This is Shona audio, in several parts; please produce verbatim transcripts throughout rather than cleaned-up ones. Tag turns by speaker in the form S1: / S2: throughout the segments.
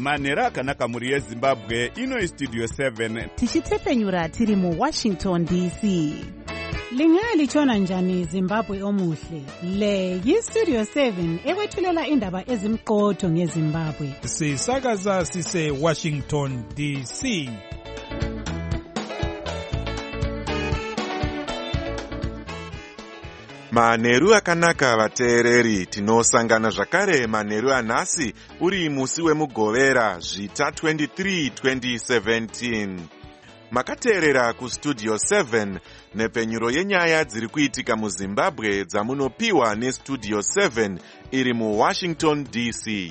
S1: manheru akanaka mhuri yezimbabwe. Ino istudio seven
S2: tichitepfenyura tiri muwashington D C.
S3: Lingalitshona njani Zimbabwe omuhle? Le yistudio seven ekwethulela indaba ezimqotho ngeZimbabwe.
S4: Sisakaza sise Washington D C.
S5: Manheru akanaka vateereri, tinosangana zvakare manheru anhasi uri musi wemugovera zvita twenty-three twenty seventeen. Makateerera kustudio seven nepenyuro yenyaya dziri kuitika muZimbabwe dzamunopiwa nestudio seven iri muWashington D C.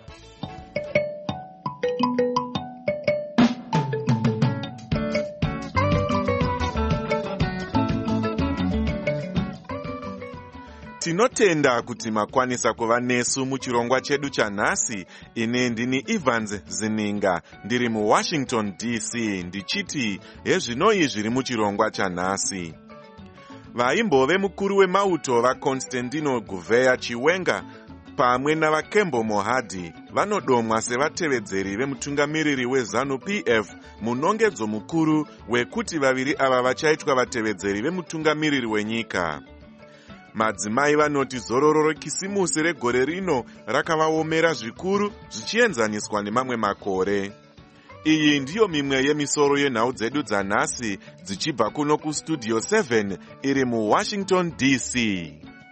S5: Tinotenda kuti makwanisa kuva nesu muchirongwa chedu chanhasi. Ine ndini Evans Zininga ndiri muWashington D C ndichiti hezvinoi zviri muchirongwa chanhasi. Vaimbove mukuru wemauto vaConstantino Gouveia Chiwenga pamwe navaKembo Mohadi vanodomwa sevatevedzeri vemutungamiriri weZANU P F munongedzo mukuru wekuti vaviri ava vachaitwa vatevedzeri vemutungamiriri wenyika. Madzimai vanoti zororo rekisimusi regore rino rakavaomera zvikuru zvichienzaniswa nemamwe makore. Iyi ndiyo mimwe yemisoro yenhau dzedu dzanhasi dzichibva kuno kustudio seven iri muWashington D C.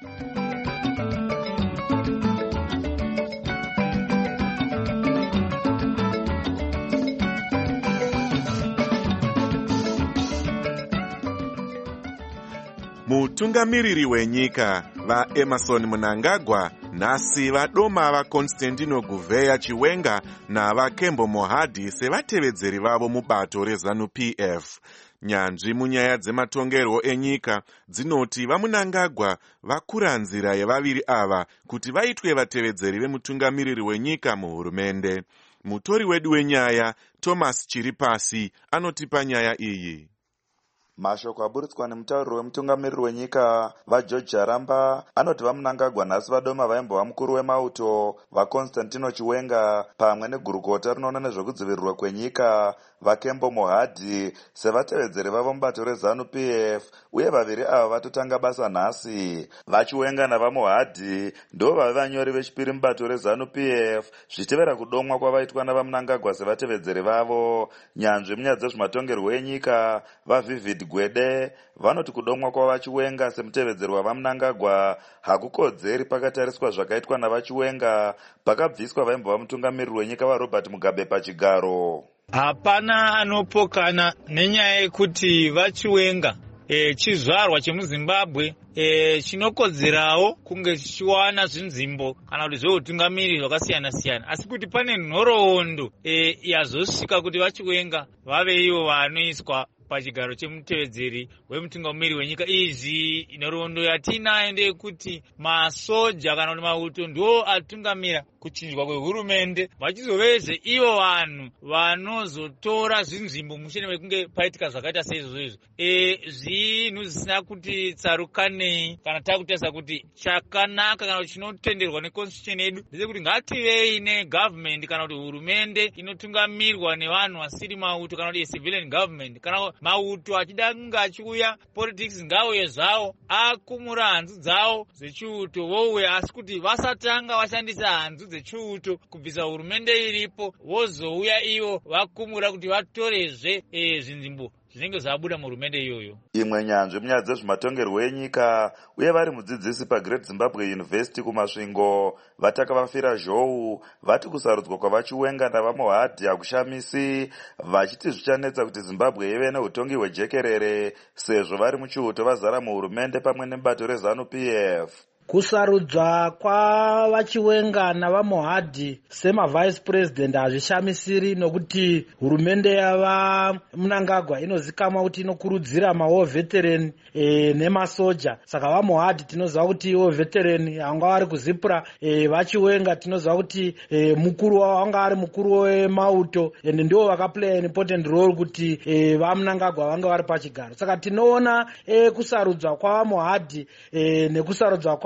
S5: Mutungamiriri wenyika vaEmerson Mnangagwa nhasi vadoma vaConstantino Gouveia Chiwenga navaKembo Mohadi sevatevedzeri vavo mubato reZANU P F. Nyanzvi munyaya dzematongerwo enyika dzinoti vaMnangagwa vakura nzira yevaviri ava kuti vaitwe vatevedzeri vemutungamiriri wenyika muhurumende. Mutori wedu wenyaya Thomas Chiripasi anotipa nyaya iyi.
S6: Mashoko aburitswa nemutauriri wemutungamiriri wenyika vaGeorge Jaramba anoti vaMnangagwa nhasi vadoma vaimbova mukuru wemauto vaConstantino Chiwenga pamwe negurukota rinoona nezvekudzivirirwa kwenyika vaKembo Mohadi sevatevedzeri vavo mubato reZANU P F, uye vaviri ava vatotanga basa nhasi. VaChiwenga navaMohadi ndo vave vanyori vechipiri mubato reZANU P F zvichitevera kudomwa kwavaitwa navaMnangagwa sevatevedzeri vavo. Nyanzvi munyaya dzezvematongerwo enyika vaVivid Gwede vanoti kudomwa kwavaChiwenga semutevedzeri wavaMnangagwa hakukodzeri pakatariswa zvakaitwa navaChiwenga pakabviswa vaimbova mutungamiriri wenyika vaRobert Mugabe pachigaro.
S7: Hapana anopokana nenyaya yekuti vaChiwenga e, chizvarwa chemuZimbabwe e, chinokodzerawo kunge chichiwana zvinzimbo kana kuti zveutungamiriri zvakasiyana siyana, asi kuti pane nhoroondo e, yazosvika kuti vaChiwenga vave ivo vanoiswa pachigaro chemutevedzeri wemutungamiriri wenyika. Izvi nhoroondo yatinayo ndeyekuti masoja kana kuti mauto ndo atungamira kuchinjwa kwehurumende, vachizoveze ivo vanhu vanozotora zvinzvimbo mushure mekunge paitika zvakaita seizvozvo. E, zvinhu zvisina kuti tsarukanei kana takutarisa kuti chakanaka kana kuti chinotenderwa neconstitution yedu ndechekuti ngativei negovernment kana kuti hurumende inotungamirwa nevanhu vasiri mauto kana kuti civilian government. Kana mauto achida kunge achiuya politics ngauye zvawo akumura hanzu dzawo dzechiuto vouya, asi kuti vasatanga vashandisa hanzu dzechiuto kubvisa hurumende iripo vozouya ivo vakumura kuti vatorezve e, zvinzvimbo zvinenge zvabuda muhurumende iyoyo.
S6: Imwe nyanzvi munyaya dzezvematongerwo enyika uye vari mudzidzisi paGreat Zimbabwe University kumasvingo vatakavafira zhou vati kusarudzwa kwavaChiwenga navaMohadi hakushamisi, vachiti zvichanetsa kuti Zimbabwe ive neutongi hwejekerere sezvo vari muchiuto vazara muhurumende pamwe nebato reZANU P F.
S8: Kusarudzwa kwavaChiwenga navaMohadi semavice president hazvishamisiri nokuti hurumende yavaMnangagwa inozikamwa kuti inokurudzira mawo veteran e, nemasoja. Saka vaMohadi tinoziva kuti ivo veteran vanga vari kuzipura, e, vaChiwenga tinoziva kuti e, mukuru wavo vanga vari mukuru wemauto ende ndivo vakaplay an important role kuti e, vaMnangagwa vanga vari pachigaro. Saka tinoona e, kusarudzwa kwavaMohadi e, nekusarudzwa kwa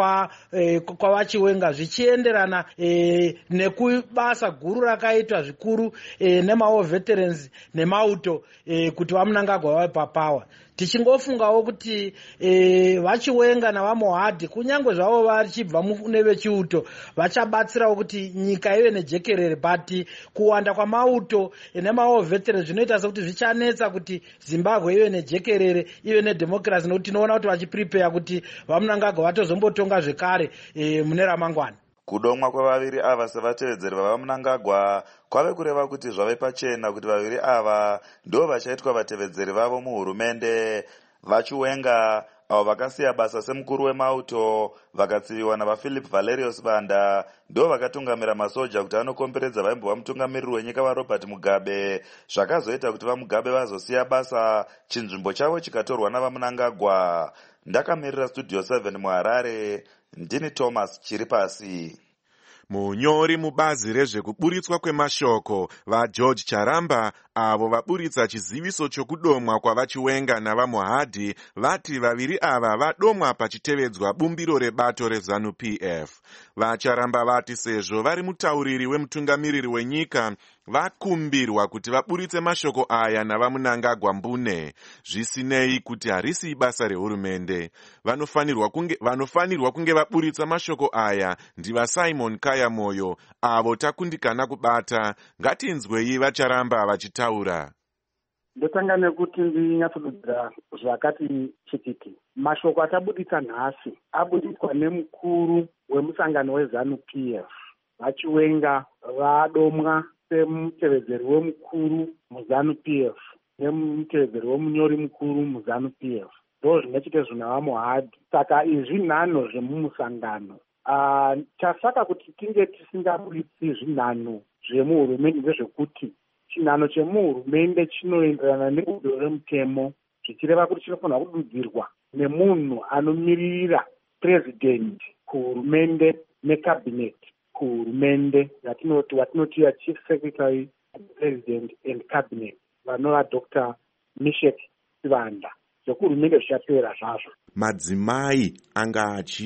S8: kwavachiwenga kwa zvichienderana e, nekubasa guru rakaitwa zvikuru e, nemawo veterans nemauto e, kuti vamunangagwa vave papawa. Tichingofungawo kuti e, vachiwenga navamohadhi kunyange zvavo vachibva mune vechiuto vachabatsirawo kuti nyika ive nejekerere, but kuwanda kwamauto e, nemawo veterans zvinoita sekuti zvichanetsa kuti Zimbabwe ive nejekerere ive nedemokirasi, nokuti tinoona kuti vachiprepare kuti vamunangagwa vatozombotonga zvekare e, mune ramangwana.
S6: Kudomwa kwevaviri ava sevatevedzeri vavamunangagwa kwave kureva kuti zvave pachena kuti vaviri ava ndo vachaitwa vatevedzeri vavo muhurumende. Vachiwenga avo vakasiya basa semukuru wemauto vakatsiviwa navaphilip valerius banda ndo vakatungamira masoja kuti anokomberedza vaimbova mutungamiriri wenyika vaRobert Mugabe, zvakazoita kuti vaMugabe vazosiya basa chinzvimbo chavo chikatorwa navamunangagwa. Ndakamirira studio seven muHarare, ndini Thomas Chiripasi.
S5: Munyori mubazi rezvekuburitswa kwemashoko vaGeorge Charamba avo vaburitsa chiziviso chokudomwa kwavachiwenga navamohadhi vati vaviri ava vadomwa pachitevedzwa bumbiro rebato reZANU-P F. VaCharamba vati sezvo vari mutauriri wemutungamiriri wenyika vakumbirwa kuti vaburitse mashoko aya navamunangagwa mbune, zvisinei kuti harisi basa rehurumende. Vanofanirwa kunge, vanofanirwa kunge vaburitsa mashoko aya ndiva Simon Kaya Moyo avo takundikana kubata. Ngatinzwei vaCharamba vachitaura.
S9: Ndotanga nekuti ndinyatsodudzira zvakati chitiki. Mashoko atabuditsa nhasi abuditswa nemukuru wemusangano weZANU-P F. Vachiwenga vadomwa semutevedzeri wemukuru muZANU-P F nemutevedzeri wemunyori mukuru muZANU-P F. Ndo zvinochite zvina vaMohadhi. Saka izvi nhano zvemumusangano. Uh, chasaka kuti tinge tisingabuditsi zvinhano zvemuhurumende ndezvekuti chinhano chemuhurumende chinoenderana nebudo remutemo, zvichireva kuti chinofanirwa kududzirwa nemunhu anomirira president kuhurumende necabinet kuhurumende, yatinoti watinoti ya chief secretary president and cabinet, vanova Doctor Mishek Sivanda. Zvekuhurumende zvichapera zvazvo.
S5: Madzimai anga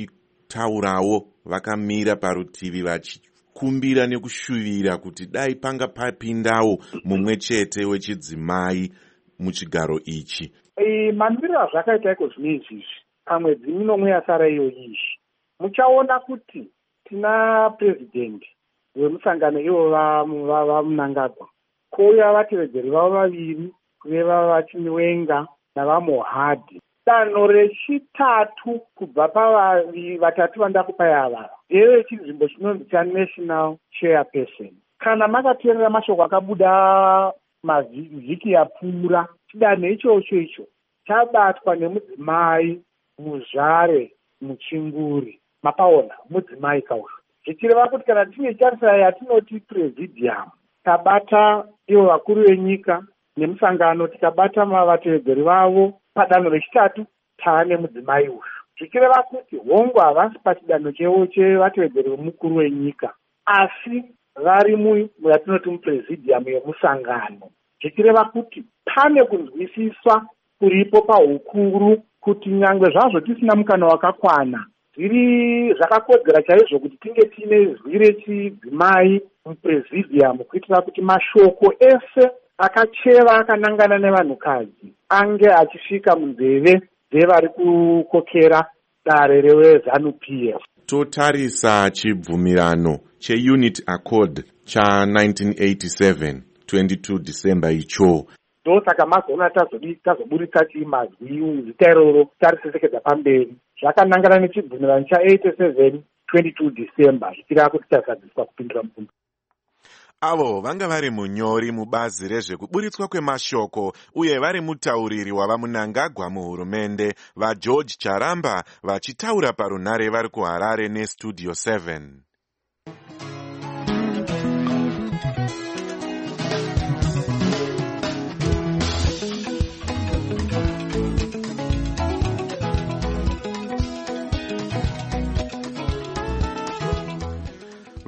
S5: achitaurawo vakamira parutivi vachikumbira nekushuvira kuti dai panga papindawo mumwe chete wechidzimai muchigaro ichi.
S9: E, mamiriro azvakaita iko zvine izvizvi pamwedzi minomwe yasara iyo izvi muchaona kuti tina president wemusangano ivo vamunangagwa kouya vatevedzeri vavo vaviri kureva vachiwenga navamohadhi. Danho rechitatu kubva pavavi vatatu vandakupai ava ndeve chinzvimbo chinonzi chaNational Chairperson. Kana makateerera mashoko akabuda mavhiki yapfuura, chidanho ichocho icho chabatwa nemudzimai muzvare muchinguri. Mapaona mudzimai kauyo, zvichireva kuti kana tine charisara yatinoti presidium tabata ivo vakuru venyika nemusangano, tikabata vatevedzeri vavo padanho rechitatu taane mudzimai uyu, zvichireva kuti hongu havasi pachidanho chevo chevatevedzeri vemukuru wenyika asi vari muyatinoti mupresidium yemusangano, zvichireva kuti pane kunzwisiswa kuripo paukuru kuti nyangwe zvazvo tisina mukana wakakwana zviri zvakakodzera chaizvo kuti tinge tine zwi rechidzimai mupresidium kuitira kuti mashoko ese akacheva akanangana nevanhukadzi ange achisvika munzeve dzevari kukokera dare reweZANU-P F.
S5: Totarisa chibvumirano cheUnity Accord cha nineteen eighty-seven twenty-two December icho.
S9: Ndosaka mazoona tazoburitsa chimazwi zita iroro tarisesekedza pamberi. Zvakanangana nechibvumirano cha eighty-seven twenty-two December zvichireva kuti tazadziswa kupindura mubvunzo.
S5: Avo vanga vari munyori mubazi rezvekuburitswa kwemashoko uye vari mutauriri wavamunangagwa muhurumende vaGeorge Charamba vachitaura parunhare vari kuHarare neStudio seven.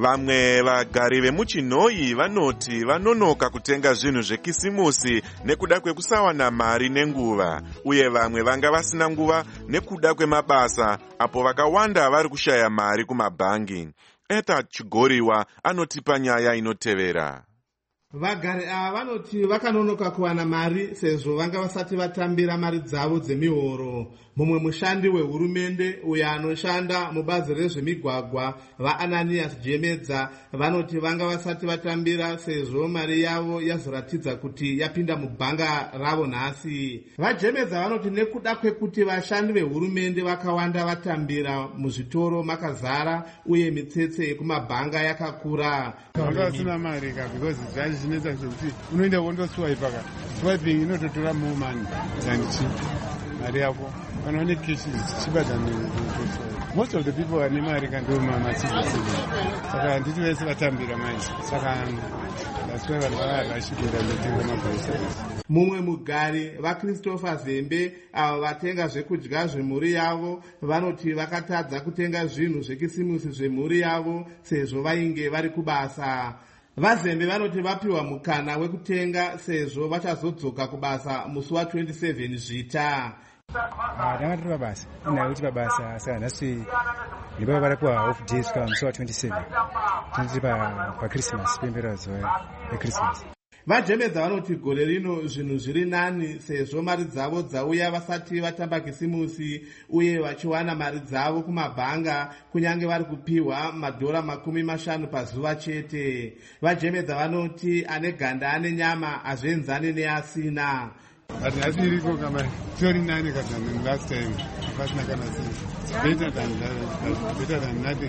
S5: Vamwe vagari vemuchinoi vanoti vanonoka kutenga zvinhu zvekisimusi nekuda kwekusawana mari nenguva, uye vamwe vanga vasina nguva nekuda kwemabasa, apo vakawanda vari kushaya mari kumabhangi. Eta Chigoriwa anotipa nyaya inotevera.
S10: Vagari ava vanoti vakanonoka kuwana mari sezvo vanga vasati vatambira mari dzavo dzemihoro. Mumwe mushandi wehurumende uyo anoshanda mubazi rezvemigwagwa vaAnanias Jemedza vanoti vanga vasati vatambira sezvo mari yavo yazoratidza kuti yapinda mubhanga ravo nhasi. VaJemedza vanoti nekuda kwekuti vashandi vehurumende vakawanda vatambira muzvitoro makazara uye mitsetse yekumabhanga yakakura.
S11: Vanga vasina mari ka because zvazi zvinetsa zvekuti unoenda wondoswipe ka. Swiping inototora more money than cheap. Mari yako kana une cash cheaper than most of the people are nemari kando mamasizi. Saka nditi vese vatambira manje. Saka that's why vanhu varashikira ndotenga mabhayisikisi.
S10: Mumwe mugari vaChristopher Zembe avo vatenga zvekudya zvemhuri yavo vanoti vakatadza kutenga zvinhu zvekisimusi zvemhuri yavo sezvo vainge vari kubasa. VaZembe vanoti vapiwa mukana wekutenga sezvo vachazodzoka kubasa musi wa twenty-seven zvita.
S12: Ndanga tiri pabasa unayo kuti pabasa saka nhasi ndibava vari kuha off days kusvika musi wa twenty-seven tiri paChristmas pembera zuva reChristmas.
S10: VaJemedza vanoti gore rino zvinhu zviri nani sezvo mari dzavo dzauya vasati vatamba kisimusi uye vachiwana mari dzavo kumabhanga kunyange vari kupiwa madhora makumi mashanu pazuva chete. VaJemedza vanoti ane ganda ane nyama hazvienzani neasina.
S11: But nhasi iriko kama tori nani kana last time pasina kana sense. Better than that, better than nothing.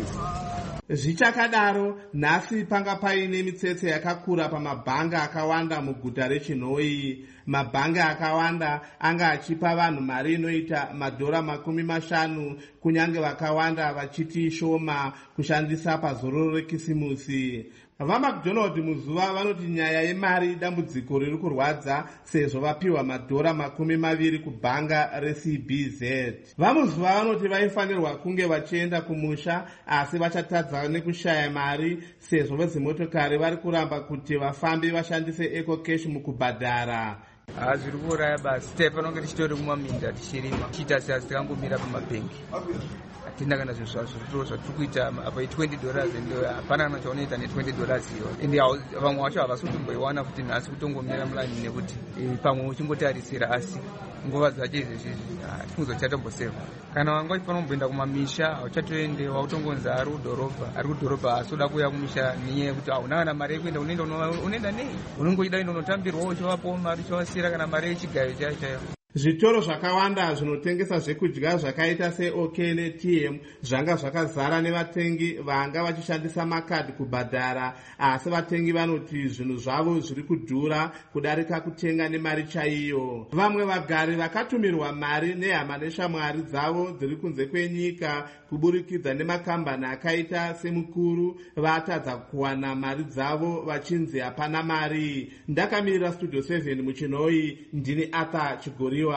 S10: Zvichakadaro nhasi panga paine mitsetse yakakura pamabhanga akawanda muguta reChinoi. Mabhanga akawanda anga achipa vanhu mari inoita madhora makumi mashanu kunyange vakawanda vachiti shoma kushandisa pazororo rekisimusi. VaMcDonald muzuva vanoti nyaya yemari dambudziko riri kurwadza sezvo vapiwa madhora makumi maviri kubhanga reC B Z. VaMuzuva vanoti vaifanirwa kunge vachienda kumusha asi vachatadza nekushaya mari sezvo vezimotokari vari kuramba kuti vafambi vashandise EcoCash mukubhadhara.
S13: Zviri kuuraya basi taifanonge tichitori kumaminda tichirima tichiita seasi tikangomira pamabhengi. Hatina kana zvinhu zvazvo zvatiri kuita apa i-twenty dollars ende hapana kana chaunoita ne-twenty dollars iyo. Ende vamwe vacho havasi kutomboiwana kuti nhasi kutongomira mulaini nekuti pamwe uchingotarisira asi nguva dzacho izvezvi tikungozochatomboseva. Kana wanga uchifanira kumboenda kumamisha hauchatoende wautongonzi ari kudhorobha ari kudhorobha asi uda kuuya kumisha nenyaya yekuti hauna kana mari yekuenda unoenda unoenda nei unongoida ino unotambirwawo uchivapawo mari uchivasiyira kana mari yechigayo chaiyo chaiyo.
S10: Zvitoro zvakawanda zvinotengesa zvekudya zvakaita seOK neT M zvanga zvakazara nevatengi vanga vachishandisa makadhi kubhadhara, asi vatengi vanoti zvinhu zvavo zviri kudhura kudarika kutenga nemari chaiyo. Vamwe vagari vakatumirwa mari nehama neshamwari dzavo dziri kunze kwenyika kuburikidza nemakambani akaita semukuru vatadza kuwana mari dzavo vachinzi hapana mari. Ndakamirira Studio seven muChinoi, ndini Arthur Chigoriwa.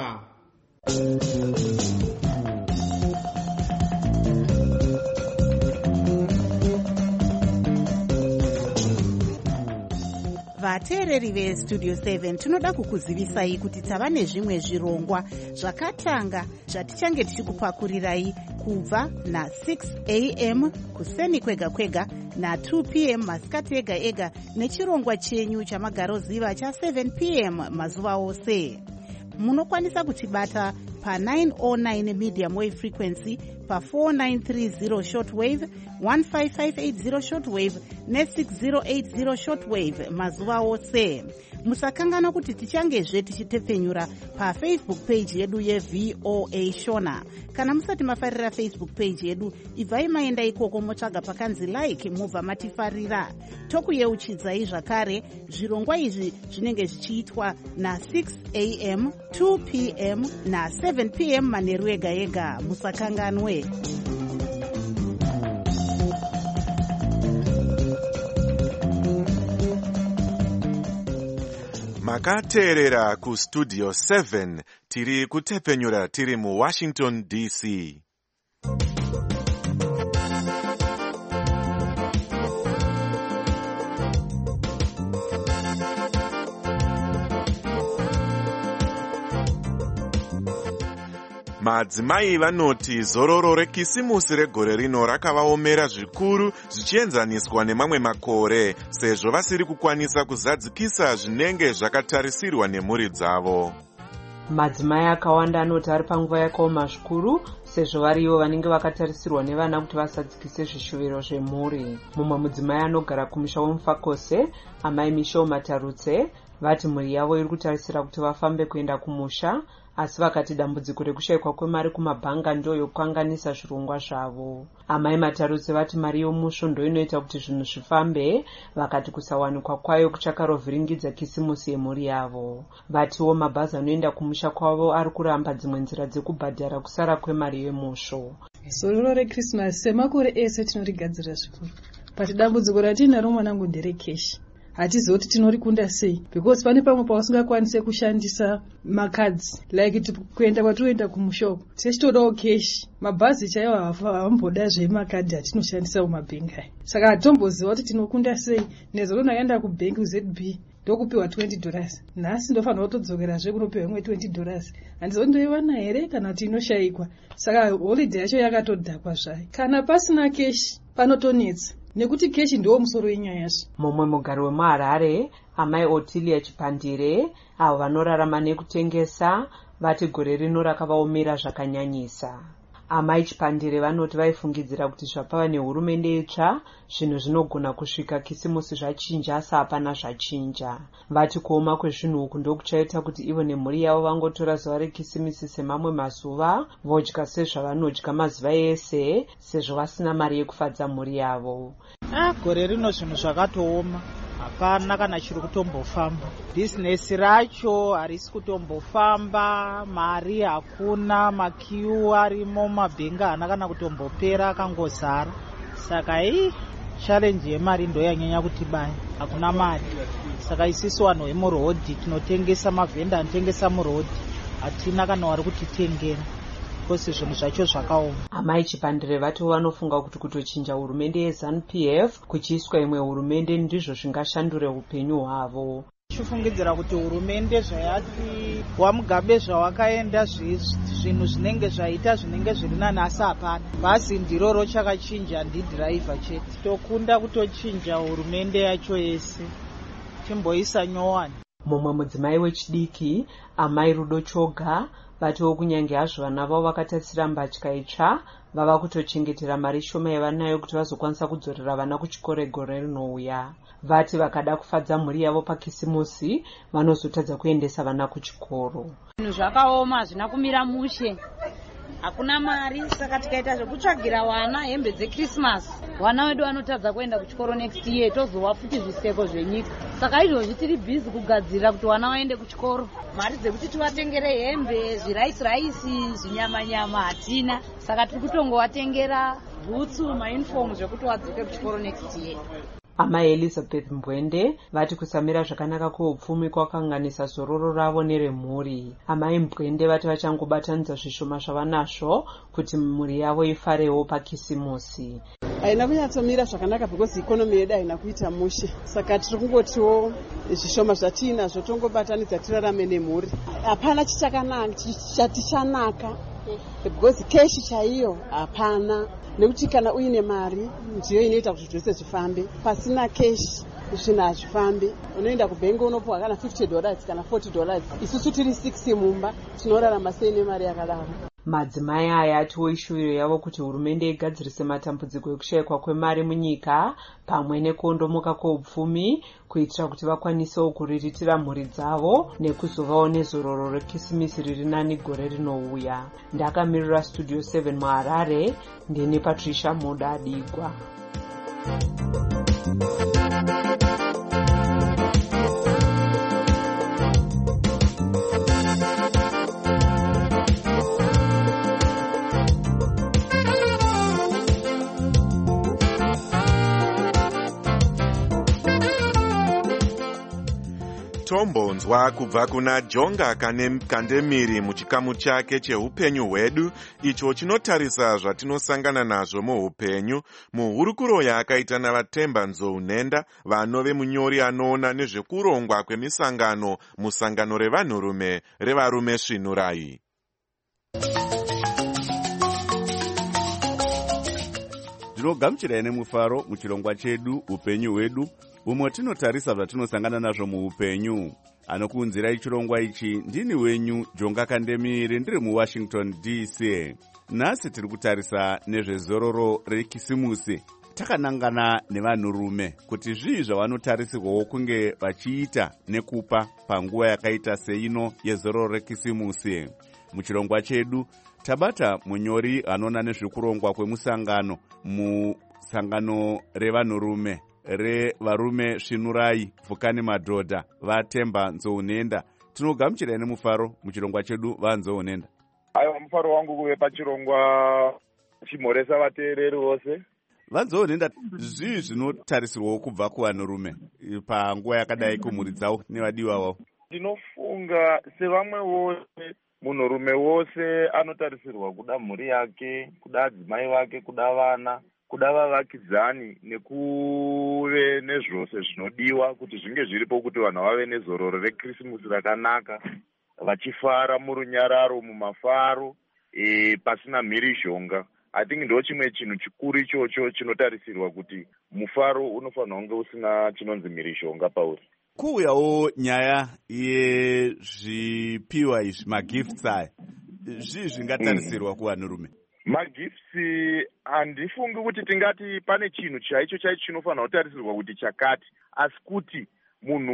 S2: Vateereri veStudio seven tinoda kukuzivisai kuti tava nezvimwe zvirongwa zvakatanga zvatichange tichikupakurirai kubva na-six a m kuseni kwega kwega na-two p m masikati ega ega nechirongwa chenyu chamagaroziva cha-seven p m mazuva ose. Munokwanisa kutibata pa-nine oh nine medium wave frequency, pa-four nine three zero shortwave, fifteen five eight zero shortwave ne-six zero eight zero shortwave mazuva ose. Musakangana kuti tichangezve tichitepfenyura paFacebook page yedu yeV O A Shona. Kana musati mafarira Facebook page yedu, ibvai maenda ikoko motsvaga pakanzi like mubva matifarira. Tokuyeuchidzai zvakare zvirongwa izvi zvinenge zvichiitwa na-six a m, two p m na-seven p m manheru ega ega. Musakanganwe.
S5: Makateerera kuStudio seven tiri kutepfenyura tiri muWashington D C. Madzimai vanoti zororo rekisimusi regore rino rakavaomera zvikuru zvichienzaniswa nemamwe makore, sezvo vasiri kukwanisa kuzadzikisa zvinenge zvakatarisirwa nemhuri dzavo.
S14: Madzimai akawanda anoti ari panguva yakaoma zvikuru, sezvo varivo vanenge vakatarisirwa nevana kuti vasadzikise zvishuviro zvemhuri. Mumwe mudzimai anogara kumusha wemufakose, amai Misho Matarutse, vati mhuri yavo iri kutarisira kuti vafambe kuenda kumusha, asi vakati dambudziko rekushayikwa kwemari kumabhanga ndo yokukanganisa zvirongwa zvavo. Amai Matarutse vati mari yomusho ndo inoita kuti zvinhu zvifambe, vakati kusawanikwa kwayo kuchakarovhiringidza kisimusi yemhuri yavo. Vatiwo mabhazi anoenda kumusha kwavo ari kuramba dzimwe nzira dzekubhadhara kusara kwemari yemusho.
S15: Zororo reKrismasi semakore ese tinorigadzira zvikuru. Pati dambudziko ratinaro mwanangu nderekeshi. Hatizivi kuti tinorikunda sei, because pane pamwe pausingakwanise kushandisa makadzi like kuenda kwatoenda kumushop tichitodawo keshi. Mabhazi chaiwo havamboda zvemakadhi atinoshandisa mumabhengi. Saka hatomboziva kuti tinokunda sei. Nezuro ndakaenda kubhengi kuZ B ndokupiwa twenty dollars. Nhasi ndofanira kutodzokerazve kunopiwa imwe twenty dollars. Handizivi ndoiwana here kana kuti inoshayikwa. Saka holiday yacho yakatodhakwa zvayo. Kana pasina keshi panotonetsa, nekuti keshi ndiwo musoro wenyaya yazvo.
S14: Mumwe mugari wemuHarare, amai Otilia Chipandire, avo vanorarama nekutengesa, vati gore rino rakavaomera zvakanyanyisa. Amai Chipandire vanoti vaifungidzira kuti zvapava nehurumende itsva, zvinhu zvinogona kusvika kisimusi zvachinja asi hapana zvachinja. Vati kuoma kwezvinhu uku ndokuchaita kuti ivo nemhuri yavo vangotora zuva rekisimisi semamwe mazuva, vodya sezvavanodya mazuva ese, sezvo vasina mari yekufadza mhuri yavo.
S16: Ah, gore rino zvinhu zvakatooma. Hapana kana chiri kutombofamba. Bhizinesi racho harisi kutombofamba, mari hakuna, makiu arimo, mabhenga haana kana kutombopera akangozara. Saka hii challenge yemari ndo yanyanya kutibaya. Hakuna mari. Saka isisi vanhu vemurodhi tinotengesa, mavhenda anotengesa murodhi, hatina kana wari kutitengera. Kosi zvinhu zvacho zvakaoma.
S14: Amai Chipandire vati vanofunga kuti kutochinja hurumende yeZANU P F kuchiiswa imwe hurumende ndizvo zvingashandura upenyu hwavo.
S16: Chifungidzira kuti hurumende zvayati wamugabe zvawakaenda zvinhu zvinenge zvaita zvinenge zviri nani asi hapana. Bhazi ndiroro chakachinja ndidhiraivha chete. Tokunda kutochinja hurumende yacho yese. Timboisa nyowani.
S14: Mumwe mudzimai wechidiki, amai Rudo Choga, vatiwo kunyange hazvo vana vavo vakatarisira mbatya itsva, vava kutochengetera mari shoma yavanayo kuti vazokwanisa kudzorera vana kuchikoro gore rinouya. Vati vakada kufadza mhuri yavo pakisimusi, vanozotadza kuendesa vana kuchikoro.
S17: Zvinhu zvakaoma, hazvina kumira mushe. Hakuna mari, saka tikaita zvekutsvagira wana hembe dzeKrismasi, wana wedu vanotadza kuenda kuchikoro next year, tozowa futi zviseko zvenyika. Saka izvozvi tiri bhizi kugadzirira kuti wana waende kuchikoro. Mari dzekuti tivatengere hembe, zviraisi raisi, zvinyama nyama hatina. Saka tiri kutongovatengera bhutsu, mauniform zvekuti wadzoke kuchikoro next year.
S14: Amai Elizabeth Mbwende vati kusamira zvakanaka kweupfumi kwakanganisa zororo ravo neremhuri. Amai Mbwende vati vachangobatanidza zvishoma zvavanazvo kuti mhuri yavo ifarewo pakisimusi.
S18: Haina kunyatsomira zvakanaka because ikonomi yedu haina kuita mushe. Saka tiri kungotiwo zvishoma zvatinazvo tongobatanidza tirarame nemhuri. Hapana chichatichanaka because keshi chaiyo hapana. Nekuti kana uine mari ndiyo inoita kuti zvose zvifambe. Pasina keshi zvinhu hazvifambi. Unoenda kubhengi unopuwa kana fifty dollars kana forty dollars. Isusu tiri six mumba tinorarama sei nemari yakadaro.
S14: Madzimai aya atiwo ishuviro yavo kuti hurumende igadzirise matambudziko ekushayikwa kwemari munyika pamwe nekondomoka kweupfumi kuitira kuti vakwanisewo kuriritira mhuri dzavo nekuzovawo nezororo rekisimisi riri nani gore rinouya. Ndakamirira Studio seven muHarare, ndini Patricia Muda Adigwa.
S5: Tombonzwa kubva kuna Jonga Kandemiri muchikamu chake cheupenyu hwedu, icho chinotarisa zvatinosangana nazvo muupenyu, muhurukuro yaakaita navatemba Nzou Nhenda, vanove munyori anoona nezvekurongwa kwemisangano musangano revanhurume revarume Svinurai.
S1: Ndinogamuchirai nemufaro muchirongwa chedu upenyu hwedu, umwe tinotarisa zvatinosangana nazvo muupenyu. Anokuunzirai chirongwa ichi ndini wenyu Jonga Kandemire ndiri muWashington D C. Nhasi tiri kutarisa nezvezororo rekisimusi. Takanangana nevanhurume kuti zvii zvavanotarisirwawo kunge vachiita nekupa panguva yakaita seino yezororo rekisimusi. Muchirongwa chedu tabata munyori anoona nezvekurongwa kwemusangano musangano revanhurume revarume Svinurai Pfukani Madhodha vaTemba Nzounenda. Tinogamuchirai nemufaro muchirongwa chedu vaNzounenda.
S19: Aiwa, mufaro wangu kuve pachirongwa chimhoresa vateereri vose.
S1: VaNzounenda, zvii zvinotarisirwawo kubva kuvanhurume panguva yakadai kumhuri dzavo nevadiwa vavo?
S19: Ndinofunga sevamwe vose, munhurume wose anotarisirwa kuda mhuri yake, kuda adzimai vake, kuda vana, kuda vavakidzani, nekuve nezvose zvinodiwa kuti zvinge zviripo kuti vanhu vave nezororo rekirisimusi rakanaka, vachifara murunyararo, mumafaro, e, pasina mhirizhonga. I think ndo chimwe chinhu chikuru ichocho chinotarisirwa kuti mufaro unofanira kunge usina chinonzi mhirizhonga pauri.
S1: Kuuyawo nyaya yezvipiwa izvi, magifts aya, zvii zvingatarisirwa mm. kuvanhurume?
S19: Magifts handifungi kuti tingati pane chinhu chaicho chaicho chinofanira kutarisirwa kuti chakati, asi kuti munhu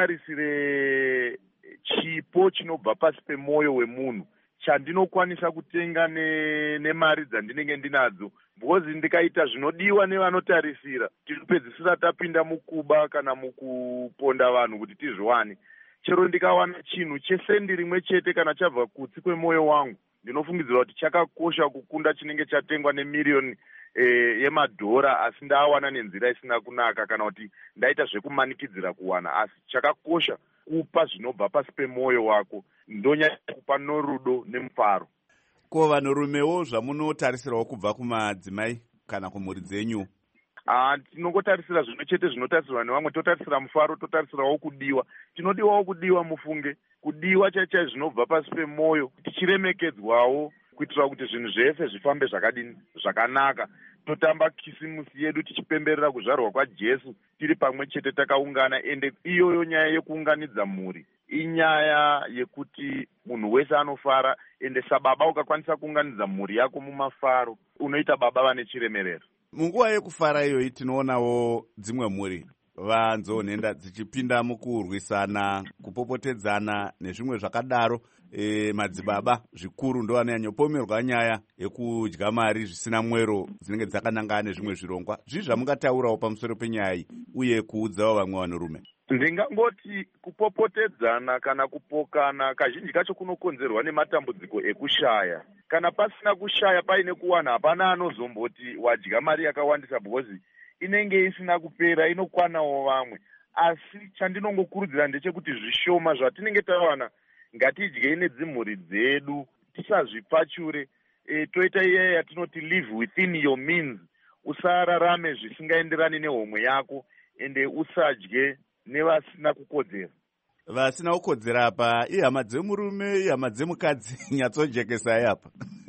S19: ngaatarisire chipo chinobva pasi pemwoyo wemunhu chandinokwanisa kutenga nemari ne dzandinenge ndinadzo, because ndikaita zvinodiwa nevanotarisira tinopedzisira tapinda mukuba kana mukuponda vanhu kuti tizviwane. Chero ndikawana chinhu chesendi rimwe chete kana chabva kutsi kwemwoyo wangu, ndinofungidzira kuti chakakosha kukunda chinenge chatengwa nemiriyoni e, yemadhora, asi ndawana nenzira isina kunaka kana kuti ndaita zvekumanikidzira kuwana. Asi chakakosha kupa zvinobva pasi pemwoyo wako, ndonyanya kupa norudo nemufaro.
S1: Ko vanhurumewo zvamunotarisirawo kubva kumadzimai kana kumhuri dzenyu?
S19: Ah, tinongotarisira zvimwe chete zvinotarisirwa nevamwe. Totarisira mufaro, totarisirawo kudiwa. Tinodiwawo kudiwa, mufunge kudiwa chaichai zvinobva pasi pemwoyo, tichiremekedzwawo kuitira kuti zvinhu zvese zvifambe zvakadini zvakanaka. Totamba kisimusi yedu tichipemberera kuzvarwa kwaJesu tiri pamwe chete takaungana, ende iyoyo nyaya yekuunganidza mhuri inyaya yekuti munhu wese anofara, ende sababa ukakwanisa kuunganidza mhuri yako mumafaro unoita baba vane chiremerero.
S1: Munguva yekufara iyoyi tinoonawo dzimwe mhuri vaNzounenda dzichipinda mukurwisana, kupopotedzana nezvimwe zvakadaro. E, madzibaba zvikuru ndo anonyanyopomerwa nyaya yekudya mari zvisina mwero dzinenge dzakanangana nezvimwe zvirongwa. Zvii zvamungataurawo pamusoro penyaya iyi uye kuudzawo vamwe vanhurume?
S19: Ndingangoti kupopotedzana kana kupokana kazhinji kacho kunokonzerwa nematambudziko ekushaya. Kana pasina kushaya paine kuwana, hapana anozomboti wadya mari yakawandisa, because inenge isina kupera, inokwanawo vamwe. Asi chandinongokurudzira ndechekuti zvishoma zvatinenge tawana ngatidyei nedzimhuri dzedu, tisazvipfachure. E, toita iye yatinoti live within your means. Usararame zvisingaenderani nehomwe yako, ende usadye nevasina kukodzera.
S1: Vasina kukodzera apa ihama dzemurume, ihama dzemukadzi, nyatsojekesai apa.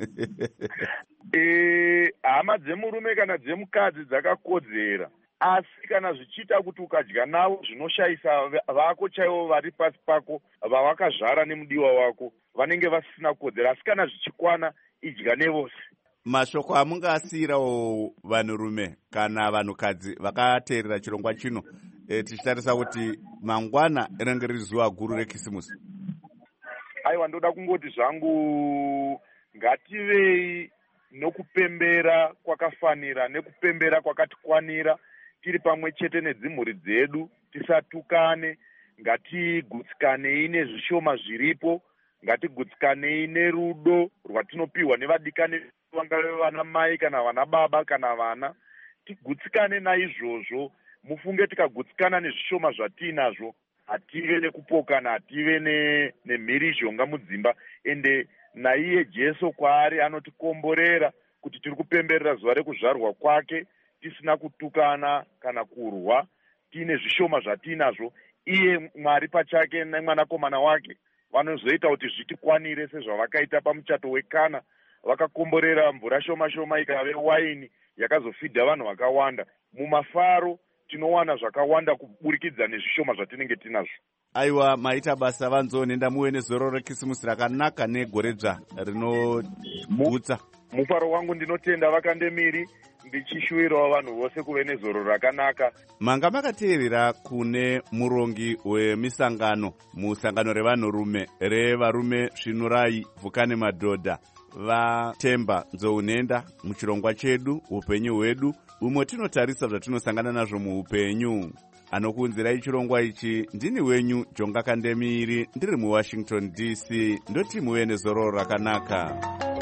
S19: e, hama dzemurume kana dzemukadzi dzakakodzera, asi kana zvichiita kuti ukadya navo zvinoshayisa vako chaivo vari pasi pako, vawakazvara nemudiwa wako, vanenge vasina kukodzera. Asi kana zvichikwana, idya nevose.
S1: Mashoko amungasiyirawo vanhurume kana vanhukadzi vakateerera chirongwa chino, e, tichitarisa kuti mangwana rinenge riri zuva guru rekisimusi?
S19: Aiwa, ndoda kungoti zvangu ngativei nokupembera kwakafanira, nekupembera kwakatikwanira, tiri pamwe chete nedzimhuri dzedu, tisatukane, ngatigutsikanei nezvishoma zviripo, ngatigutsikanei nerudo rwatinopiwa nevadikani, vangave vana mai kana vana baba kana vana, tigutsikane naizvozvo. Mufunge tikagutsikana nezvishoma zvatiinazvo, hative nekupokana, hative nemhirizhonga mudzimba, ende naiye Jesu kwaari anotikomborera kuti tiri kupemberera zuva rekuzvarwa kwake tisina kutukana kana kurwa, tiine zvishoma zvatiinazvo. Iye Mwari pachake nemwanakomana wake vanozoita kuti zvitikwanire sezvavakaita pamuchato wekana, vakakomborera mvura shoma shoma ikave waini yakazofidha vanhu vakawanda. Mumafaro tinowana zvakawanda kuburikidza nezvishoma zvatinenge tinazvo.
S1: Aiwa, maita basa vanzonenda muwe nezoro rekisimusi rakanaka negore dzva rinogutsa.
S19: Mufaro wangu ndinotenda vakandemiri, ndichishuwirawo vanhu vose kuve nezoro rakanaka.
S1: Manga makateerera kune murongi wemisangano musangano revanhurume revarume Svinurai Vhukane Madhodha vaTemba Nzounenda muchirongwa chedu upenyu hwedu umwe tinotarisa zvatinosangana nazvo muupenyu. Anokuunzirai chirongwa ichi ndini wenyu Jonga Kandemiri, ndiri muWashington D C. Ndoti muve nezoro rakanaka.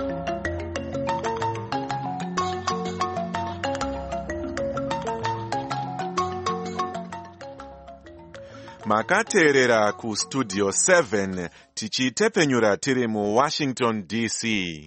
S5: Makateerera ku Studio seven tichitepenyura tiri mu Washington D C.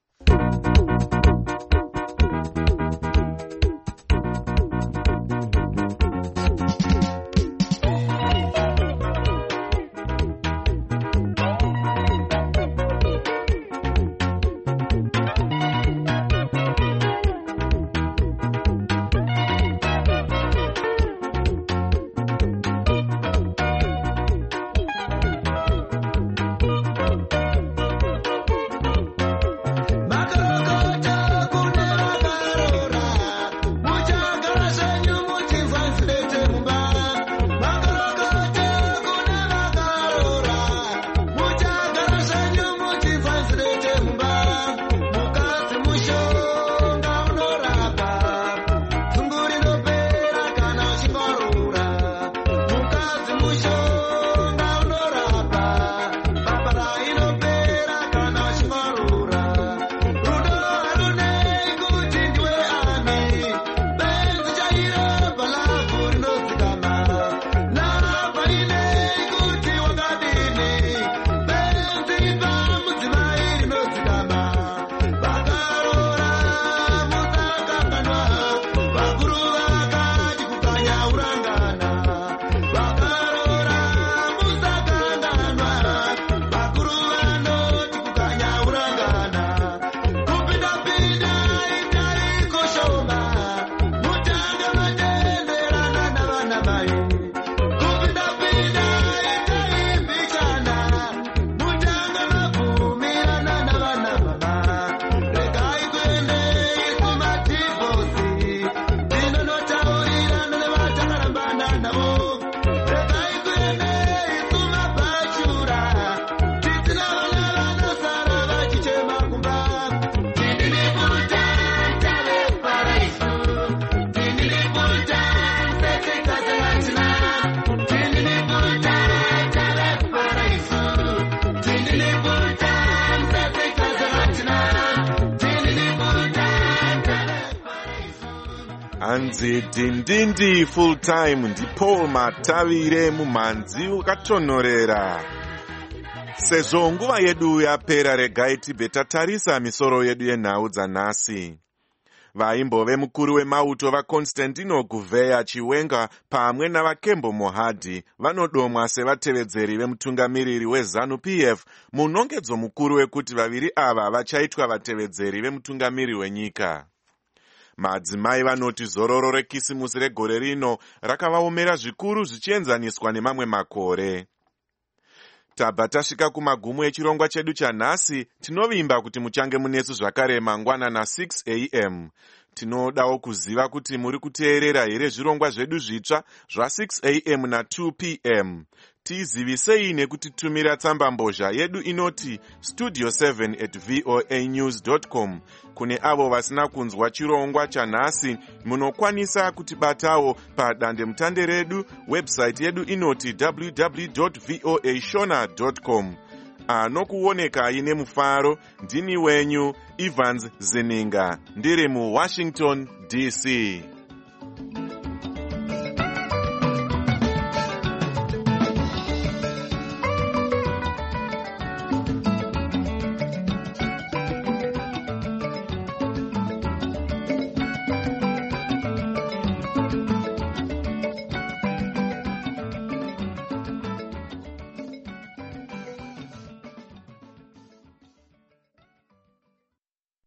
S5: Anzi Dindindi Full Time ndipo matavire mumhanzi ukatonorera. Sezvo nguva yedu yapera, regai tibve tatarisa misoro yedu yenhau dzanhasi. Vaimbove mukuru wemauto vaConstantino Gouveia Chiwenga pamwe navaKembo Mohadhi vanodomwa sevatevedzeri vemutungamiriri weZanu-P F, munongedzo mukuru wekuti vaviri ava vachaitwa vatevedzeri vemutungamiriri wenyika. Madzimai vanoti zororo rekisimusi regore rino rakavaomera zvikuru zvichienzaniswa nemamwe makore. Tabva tasvika kumagumo echirongwa chedu chanhasi. Tinovimba kuti muchange munesu zvakare mangwanana six a m. Tinodawo kuziva kuti muri kuteerera here zvirongwa zvedu zvitsva zva-six a m na two p m. Tizivisei nekutitumira tsamba mbozha yedu inoti studio seven at voa news dot com. Kune avo vasina kunzwa chirongwa chanhasi, munokwanisa kutibatawo padandemutande redu. Website yedu inoti w w w dot voa shona dot com. Anokuoneka ine mufaro ndini wenyu Evans Zininga, ndiri mu Washington D C.